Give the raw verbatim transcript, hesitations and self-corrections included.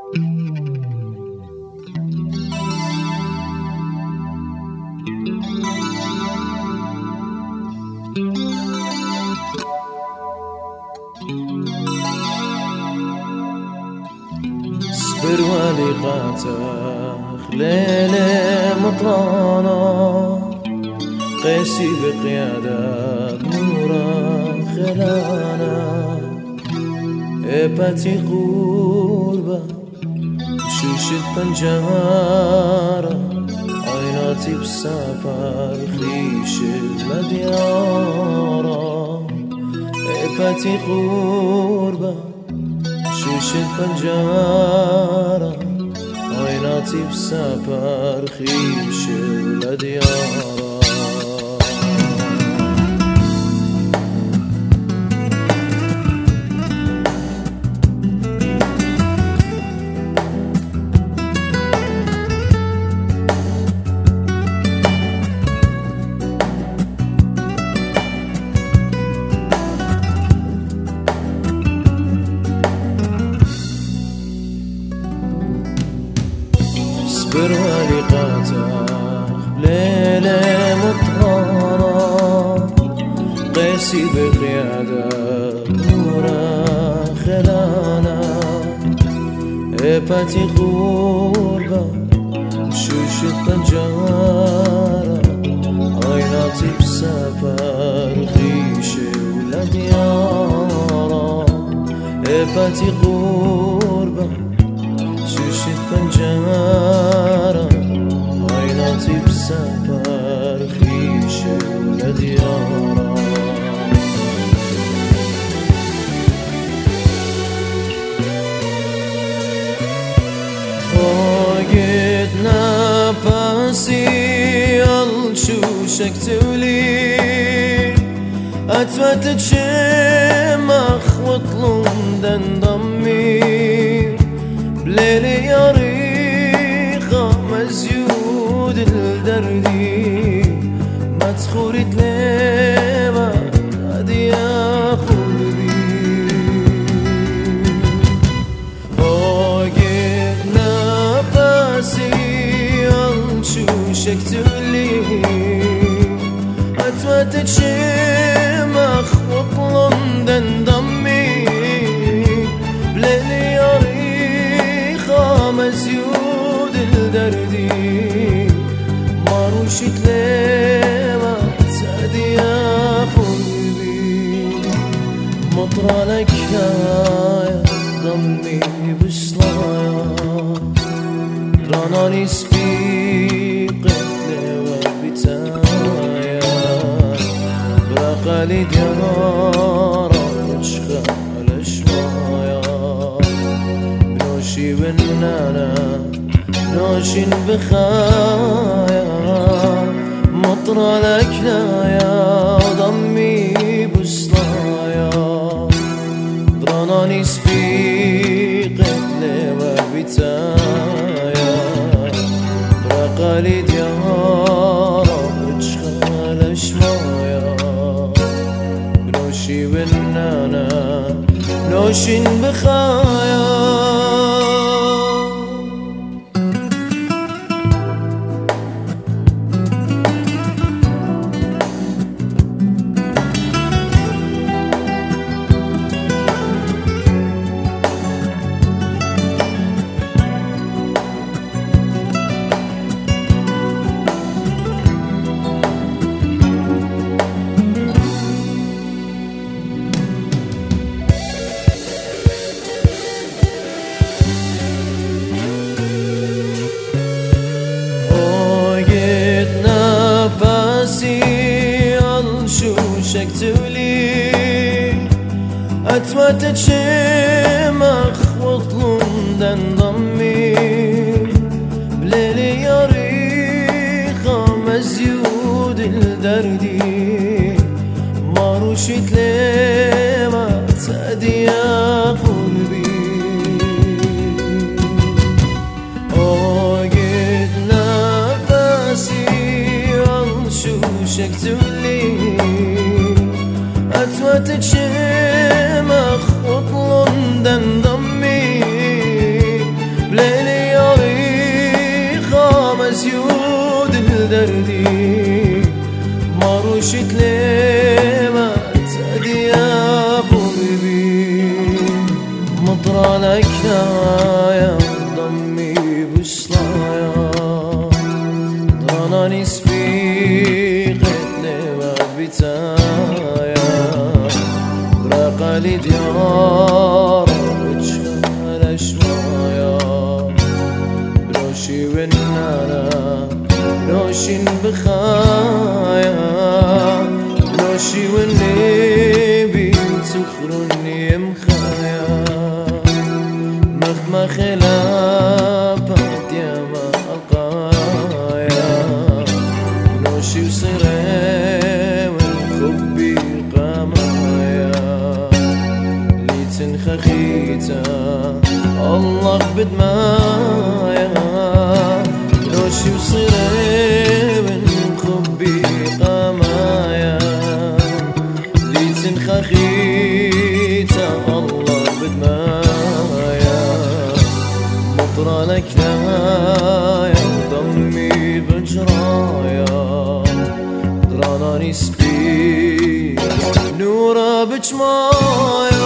اصبر ولي قاتخ ليل مطرانا قيسي بقيادة نورا خلانا إباتي قربة شوشت بنجارة عيناتي بسافر خيش المديارة إباتي قربة شوشت بنجارة عيناتي بسافر خيش المديارة اصبر ولي قاتخ بليلة مطرانة قيسي بقيادة نورا خلانا إباتي غربة شوشت بنجارة عيناتي بسافر خيشة ولا ديارة إباتي غربة شوشت بنجارة عيناتي بسافر خيشة ولا ديارة فوقت نفسي الشوشك تولي أتفتت شمخ وطلوم دندمي بليلي يا ريخة مزيود الدردي ما تخورت ليبا هادي يا قلبي فوقت نفسي انشوشك تولي أتفتت شمخ وطلم دندمي بليلي يا ريخة مزيود الدردي ما روشت ليما تسعدي يا قلبي مطرى لك يا ضمي بصلايا راناني سبيقت ليوا بتايا براقالي ديارة شخال شوايا نوشي ونانا نوشين بخايا مطرى لك يا ضمي بصلايا دراناني سبيقت ليوا بتايا براقالي ديارة وتشخال شمايا بنوشي ونانا نوشين بخايا شوشك تولي أتفتت شمخ وطلوم دندمي بليلي يا ريخة مزيود الدردي ما روشت ليما تسعدي يا قلبي وقت نفسي شوشك تولي أتفتت شمخ وطلم دندمي مشيت ليه ما تهدي يا قلبي مطرانك يا ضمي بصلايا ضراني سبيقت لما بتايا براق لي ديار وتشفى شويا بروشي والنانا بروشي بخايا بروشي والنبي تخرني مخايا مهما خلافات يا ما القايا بروشي وصيري والخبي قامايا لي تنخخيتا الله بدمايا بروشي وصيري والخبي قامايا لي تنخخيتا الله بدمايا مطرانك يا ضمي بجرايا دراناني سبي نورا بجمايا